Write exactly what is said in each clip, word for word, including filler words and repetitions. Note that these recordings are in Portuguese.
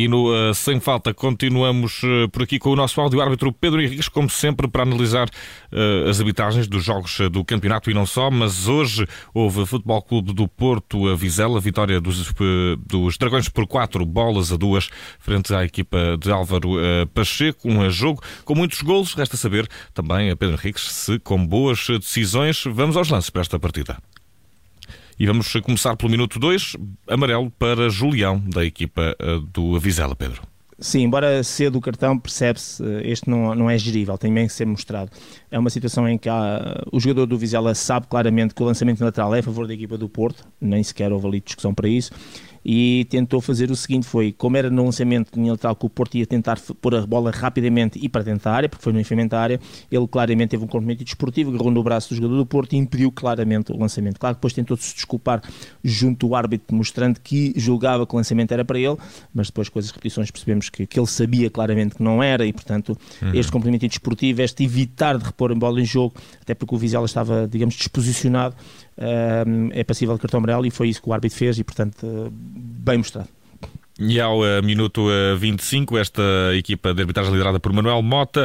E no uh, Sem Falta continuamos uh, por aqui com o nosso áudio-árbitro Pedro Henriques, como sempre, para analisar uh, as arbitragens dos jogos uh, do campeonato e não só, mas hoje houve Futebol Clube do Porto a Vizela, vitória dos, uh, dos Dragões por quatro bolas a duas, frente à equipa de Álvaro uh, Pacheco, um jogo com muitos golos. Resta saber também a Pedro Henriques se com boas decisões. Vamos aos lances para esta partida. E vamos começar pelo minuto dois, amarelo para Julião, da equipa do Vizela, Pedro. Sim, embora cedo o cartão, percebe-se, este não, não é gerível, tem bem que ser mostrado. É uma situação em que há, o jogador do Vizela sabe claramente que o lançamento lateral é a favor da equipa do Porto, nem sequer houve ali discussão para isso, e tentou fazer o seguinte, foi, como era no lançamento de linha lateral que o Porto ia tentar pôr a bola rapidamente e para dentro da área, porque foi no enfiamento da área, ele claramente teve um comprometimento desportivo, agarrou no braço do jogador do Porto e impediu claramente o lançamento. Claro que depois tentou-se desculpar junto ao árbitro, mostrando que julgava que o lançamento era para ele, mas depois com as repetições percebemos que, que ele sabia claramente que não era e, portanto, uhum. este comprometimento desportivo, este evitar de repor a bola em jogo, até porque o Vizela estava, digamos, disposicionado, Uh, é passível de cartão amarelo e foi isso que o árbitro fez e, portanto, uh, bem mostrado. E ao uh, minuto uh, vinte e cinco, esta equipa de arbitragem liderada por Manuel Mota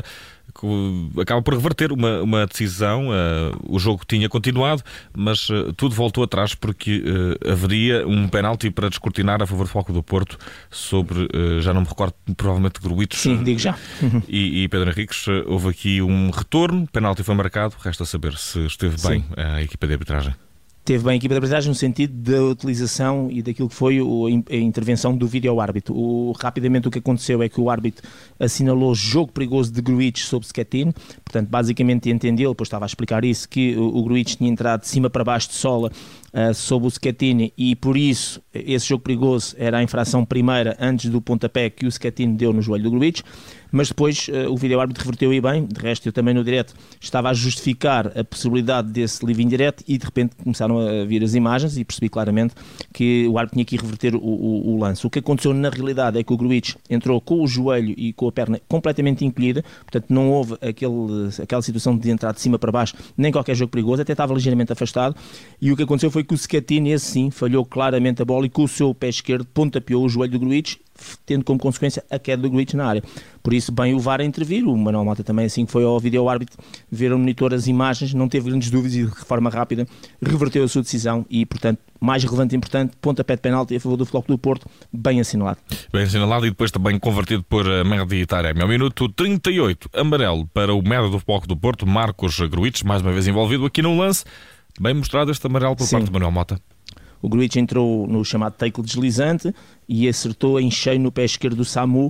que acaba por reverter uma, uma decisão. Uh, o jogo tinha continuado, mas uh, tudo voltou atrás porque uh, haveria um penalti para descortinar a favor do Foco do Porto sobre, uh, já não me recordo, provavelmente Gruitos. Sim, digo já. E, e Pedro Henriques, uh, houve aqui um retorno, penalti foi marcado, resta saber se esteve Sim. bem a equipa de arbitragem. Teve bem a equipa de arbitragem no sentido da utilização e daquilo que foi a intervenção do vídeo-árbitro. O, rapidamente o que aconteceu é que o árbitro assinalou jogo perigoso de Gruitos sobre Schettino, portanto basicamente entendeu, depois estava a explicar isso, que o, o Gruitos tinha entrado de cima para baixo de sola uh, sobre o Schettino e por isso esse jogo perigoso era a infração primeira antes do pontapé que o Schettino deu no joelho do Gruitos. Mas depois uh, o vídeo-árbitro reverteu aí bem, de resto eu também no direto estava a justificar a possibilidade desse livre indireto e de repente começaram a vir as imagens e percebi claramente que o árbitro tinha que ir reverter o, o, o lance. O que aconteceu na realidade é que o Gruitos entrou com o joelho e com a perna completamente encolhida, portanto não houve aquele, aquela situação de entrar de cima para baixo, nem qualquer jogo perigoso, até estava ligeiramente afastado e o que aconteceu foi que o Schettino, esse sim, falhou claramente a bola e com o seu pé esquerdo pontapeou o joelho do Gruitos, tendo como consequência a queda do Gruitos na área. Por isso, bem o V A R a intervir, o Manuel Mota também assim que foi ao vídeo-árbitro ver ao monitor as imagens, não teve grandes dúvidas e de forma rápida reverteu a sua decisão e, portanto, mais relevante e importante, pontapé de penalti a favor do Futebol Clube do Porto, bem assinalado. Bem assinalado e depois também convertido por Mehdi Taremi. Ao minuto trinta e oito, amarelo para o médio do Futebol Clube do Porto, Marcos Gruitos, mais uma vez envolvido aqui num lance, bem mostrado este amarelo por Sim. parte de Manuel Mota. O Gruitos entrou no chamado tackle deslizante e acertou em cheio no pé esquerdo do Samu,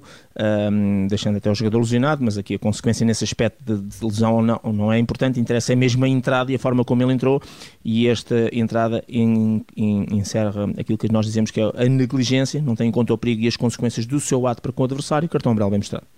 um, deixando até o jogador lesionado, mas aqui a consequência nesse aspecto de, de lesão ou não, não é importante, interessa é mesmo a entrada e a forma como ele entrou e esta entrada em, em, encerra aquilo que nós dizemos que é a negligência, não tem em conta o perigo e as consequências do seu ato para com o adversário, cartão amarelo bem mostrado.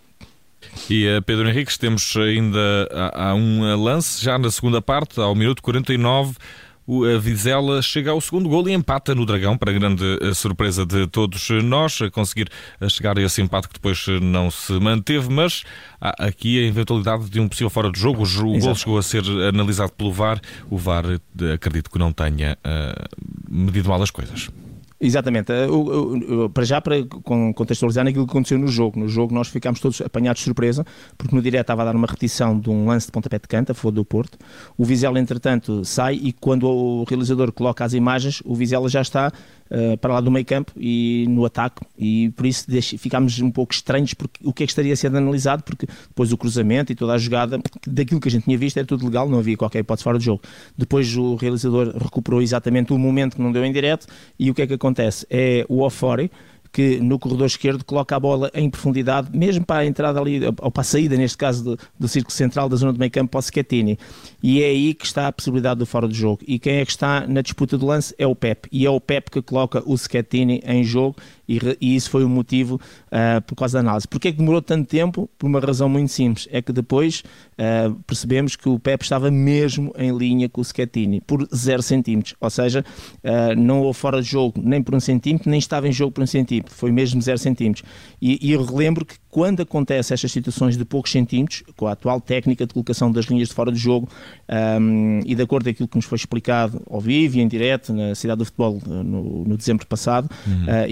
E uh, Pedro Henriques, temos ainda há, há um lance, já na segunda parte, ao minuto quarenta e nove, o Vizela chega ao segundo golo e empata no Dragão, para grande surpresa de todos nós, a conseguir chegar a esse empate que depois não se manteve, mas há aqui a eventualidade de um possível fora de jogo. O golo chegou a ser analisado pelo V A R, o V A R acredito que não tenha uh, medido mal as coisas. Exatamente, para já para contextualizar naquilo que aconteceu no jogo, no jogo nós ficámos todos apanhados de surpresa, porque no direto estava a dar uma repetição de um lance de pontapé de canto a favor do Porto, o Vizela entretanto sai e quando o realizador coloca as imagens, o Vizela já está uh, para lá do meio campo e no ataque e por isso deixe, ficámos um pouco estranhos porque o que é que estaria sendo analisado, porque depois o cruzamento e toda a jogada, daquilo que a gente tinha visto era tudo legal, não havia qualquer hipótese fora do jogo. Depois o realizador recuperou exatamente o momento que não deu em direto e o que é que aconteceu? Acontece é o Ofori que no corredor esquerdo coloca a bola em profundidade, mesmo para a entrada ali, ou para a saída, neste caso, do, do círculo central da zona do meio campo para o Schettino. E é aí que está a possibilidade do fora de jogo. E quem é que está na disputa do lance é o Pep. E é o Pep que coloca o Schettino em jogo e, e isso foi o motivo uh, por causa da análise. Porquê é que demorou tanto tempo? Por uma razão muito simples. É que depois uh, percebemos que o Pep estava mesmo em linha com o Schettino, por zero centímetros. Ou seja, uh, não houve fora de jogo nem por um centímetro, nem estava em jogo por um centímetro. Foi mesmo zero centímetros. E, e eu relembro que quando acontecem estas situações de poucos centímetros, com a atual técnica de colocação das linhas de fora de jogo um, e de acordo com aquilo que nos foi explicado ao vivo e em direto na Cidade do Futebol no, no dezembro passado, uhum. uh, e que nós tivemos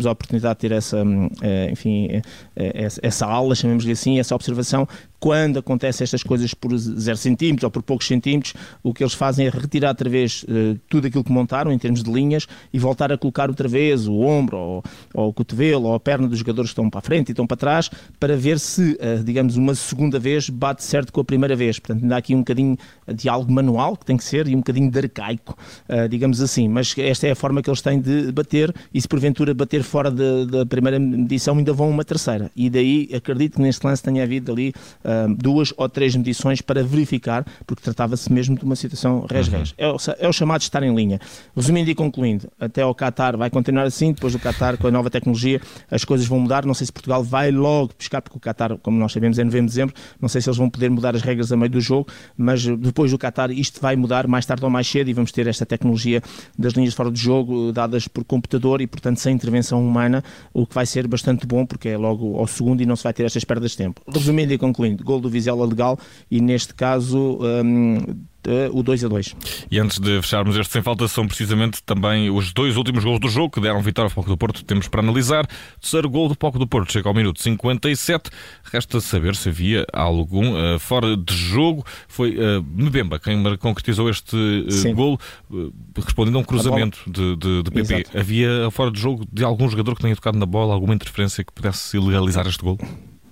a oportunidade de ter essa, enfim, essa aula, chamemos-lhe assim, essa observação. Quando acontecem estas coisas por zero centímetros ou por poucos centímetros, o que eles fazem é retirar outra vez uh, tudo aquilo que montaram em termos de linhas e voltar a colocar outra vez o ombro ou, ou o cotovelo ou a perna dos jogadores que estão para a frente e estão para trás, para ver se, uh, digamos, uma segunda vez bate certo com a primeira vez. Portanto, ainda há aqui um bocadinho de algo manual que tem que ser e um bocadinho de arcaico, uh, digamos assim. Mas esta é a forma que eles têm de bater, e se porventura bater fora de, da primeira medição, ainda vão uma terceira. E daí acredito que neste lance tenha havido ali Uh, duas ou três medições para verificar, porque tratava-se mesmo de uma situação res-res. Uhum. É, o, é o chamado de estar em linha. Resumindo e concluindo, até ao Qatar vai continuar assim, depois do Qatar, com a nova tecnologia, as coisas vão mudar. Não sei se Portugal vai logo pescar, porque o Qatar, como nós sabemos, é novembro, dezembro, não sei se eles vão poder mudar as regras a meio do jogo, mas depois do Qatar isto vai mudar mais tarde ou mais cedo, e vamos ter esta tecnologia das linhas de fora do jogo, dadas por computador e, portanto, sem intervenção humana, o que vai ser bastante bom, porque é logo ao segundo e não se vai ter estas perdas de tempo. Resumindo e concluindo, gol do Vizela legal, e neste caso um, o dois a dois. E antes de fecharmos este Sem Falta, são precisamente também os dois últimos gols do jogo que deram vitória ao Futebol Clube do Porto. Temos para analisar. O terceiro gol do Futebol Clube do Porto chega ao minuto cinquenta e sete. Resta saber se havia algum uh, fora de jogo. Foi uh, Mbemba quem concretizou este uh, gol, uh, respondendo a um cruzamento de, de, de P P. Exato. Havia fora de jogo de algum jogador que tenha tocado na bola, alguma interferência que pudesse ilegalizar este gol?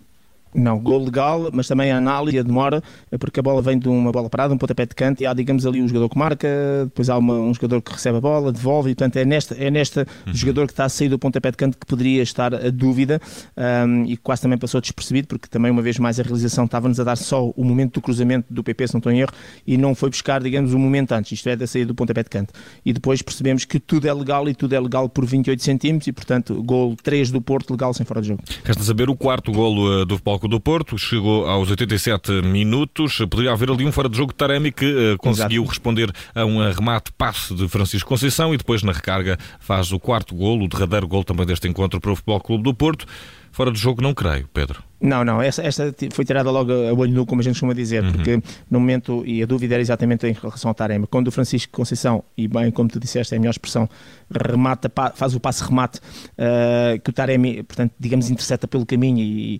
Não, gol legal, mas também a análise, a demora, porque a bola vem de uma bola parada, um pontapé de canto, e há, digamos, ali um jogador que marca, depois há uma, um jogador que recebe a bola, devolve, e portanto é nesta, é nesta uhum. jogador que está a sair do pontapé de canto que poderia estar a dúvida, um, e quase também passou despercebido, porque também uma vez mais a realização estava-nos a dar só o momento do cruzamento do P P, se não estou em erro, e não foi buscar, digamos, o momento antes, isto é, da saída do pontapé de canto. E depois percebemos que tudo é legal, e tudo é legal por vinte e oito centímetros, e portanto, gol três do Porto, legal, sem fora de jogo. Resta saber o quarto golo do Futebol Clube do Porto, chegou aos oitenta e sete minutos. Poderia haver ali um fora de jogo de Taremi que uh, conseguiu Exato. responder a um remate passe de Francisco Conceição, e depois na recarga faz o quarto golo, o derradeiro golo também deste encontro para o Futebol Clube do Porto. Fora de jogo não creio, Pedro. Não, não, esta, esta foi tirada logo a olho nu, como a gente costuma dizer, uhum. porque no momento, e a dúvida era exatamente em relação ao Taremi, quando o Francisco Conceição, e bem como tu disseste, é a melhor expressão, remata, faz o passe-remate, uh, que o Taremi, portanto, digamos, intercepta pelo caminho, e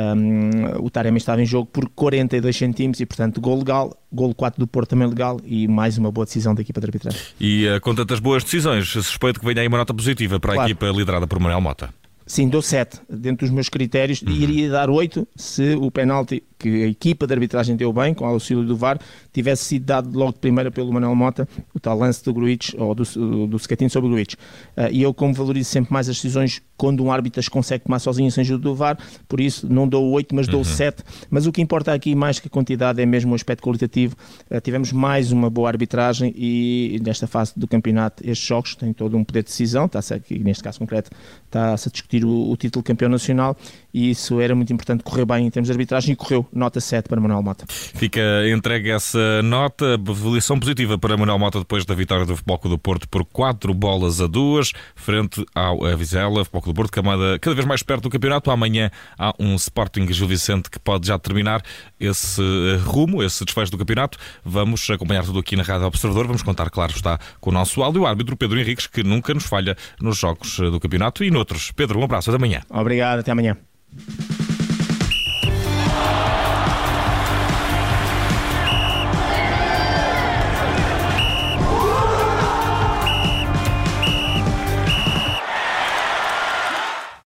um, o Taremi estava em jogo por quarenta e dois centímetros, e portanto, gol legal, gol quatro do Porto também legal, e mais uma boa decisão da equipa de arbitragem. E uh, com tantas boas decisões, suspeito que venha aí uma nota positiva para claro. a equipa liderada por Manuel Mota. Sim, dou sete, dentro dos meus critérios, uhum. iria dar oito se o penalti que a equipa de arbitragem deu bem, com o auxílio do V A R, tivesse sido dado logo de primeira pelo Manuel Mota, o tal lance do Gruitch, ou do, do Secatinho sobre o Gruitch. Uh, e eu, como valorizo sempre mais as decisões quando um árbitro as consegue tomar sozinho sem ajuda do V A R, por isso não dou oito, mas dou uhum. sete. Mas o que importa aqui, mais que a quantidade, é mesmo o aspecto qualitativo. Uh, tivemos mais uma boa arbitragem, e nesta fase do campeonato, estes jogos têm todo um poder de decisão, está-se aqui, neste caso concreto, está-se a discutir o, o título de campeão nacional, e isso era muito importante, correr bem em termos de arbitragem, e correu. Nota sete para Manuel Mota. Fica entregue essa nota, avaliação positiva para Manuel Mota depois da vitória do Futebol Clube do Porto por quatro bolas a duas, frente ao Vizela. Futebol Clube do Porto, camada cada vez mais perto do campeonato. Amanhã há um Sporting Gil Vicente que pode já terminar esse rumo, esse desfecho do campeonato. Vamos acompanhar tudo aqui na Rádio Observador. Vamos contar, claro está, com o nosso áudio, o árbitro Pedro Henriques, que nunca nos falha nos jogos do campeonato e noutros. Pedro, um abraço, até amanhã. Obrigado, até amanhã.